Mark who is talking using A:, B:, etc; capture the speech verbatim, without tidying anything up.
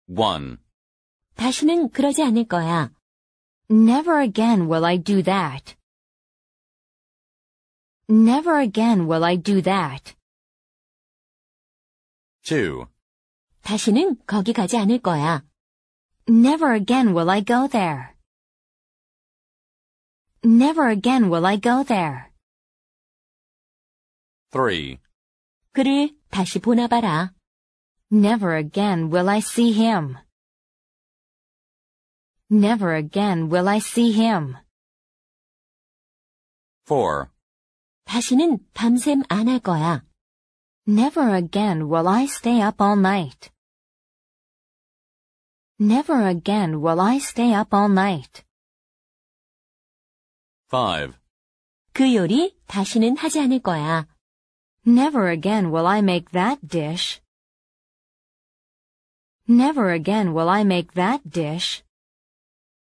A: one.
B: 다시는 그러지 않을 거야.
C: Never again will I do that. Never again will I do that.
A: two.
B: 다시는 거기 가지 않을 거야.
C: Never again will I go there. Never again will I go there.
A: three.
B: 그를 다시 보나 봐라.
C: Never again will I see him. Never again will I see him.
A: four.
B: 다시는 밤샘 안 할 거야.
C: Never again will I stay up all night. Never again will I stay up all night.
A: five.
B: 그 요리 다시는 하지 않을 거야.
C: Never again will I make that dish. Never again will I make that dish.